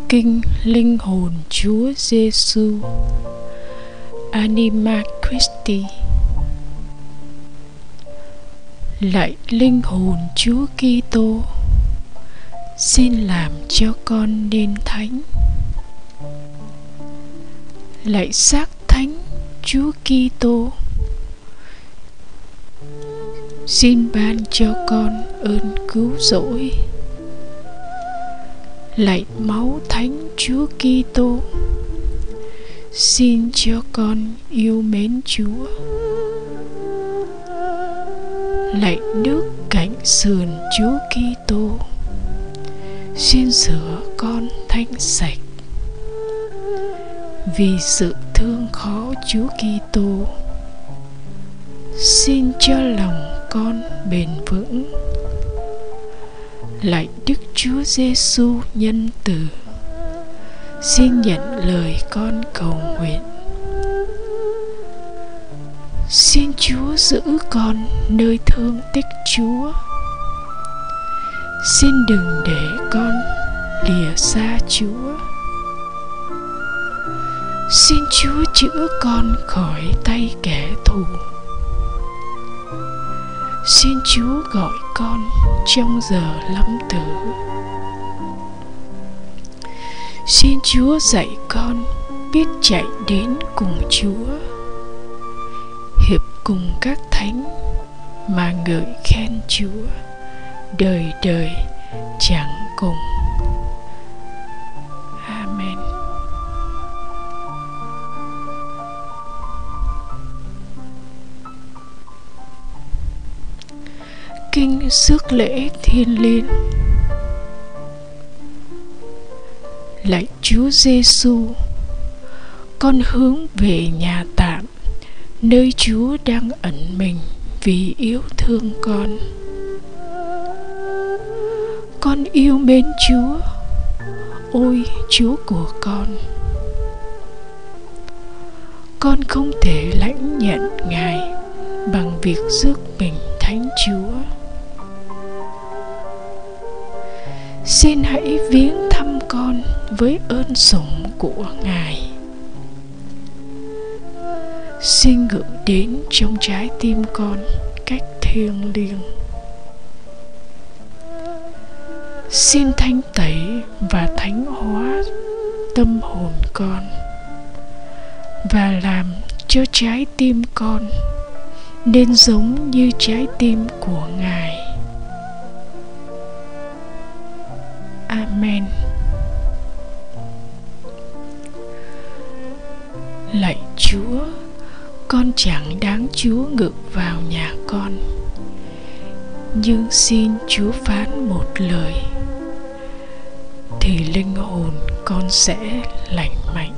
Kinh linh hồn Chúa Giêsu, Anima Christi. Lạy linh hồn Chúa Kitô, xin làm cho con nên thánh. Lạy xác thánh Chúa Kitô, xin ban cho con ơn cứu rỗi. Lạy máu thánh Chúa Kitô, xin cho con yêu mến Chúa. Lạy nước cạnh sườn Chúa Kitô, xin rửa con thanh sạch. Vì sự thương khó Chúa Kitô, xin cho lòng con bền vững. Lạy Đức Chúa Giêsu nhân từ, xin nhận lời con cầu nguyện. Xin Chúa giữ con nơi thương tích Chúa. Xin đừng để con lìa xa Chúa. Xin Chúa chữa con khỏi tay kẻ thù. Xin Chúa gọi con trong giờ lâm tử. Xin Chúa dạy con biết chạy đến cùng Chúa, hiệp cùng các thánh mà ngợi khen Chúa đời đời chẳng cùng. Amen. Kinh rước lễ Thiên Liêng. Lạy Chúa Giêsu, con hướng về nhà tạm, nơi Chúa đang ẩn mình vì yêu thương con. Con yêu mến Chúa, ôi Chúa của con. Con không thể lãnh nhận Ngài bằng việc rước mình thánh Chúa. Xin hãy viếng thăm con với ơn sủng của Ngài. Xin ngự đến trong trái tim con cách thiêng liêng. Xin thanh tẩy và thánh hóa tâm hồn con, và làm cho trái tim con nên giống như trái tim của Ngài. Amen. Lạy Chúa, con chẳng đáng Chúa ngự vào nhà con, nhưng xin Chúa phán một lời thì linh hồn con sẽ lành mạnh.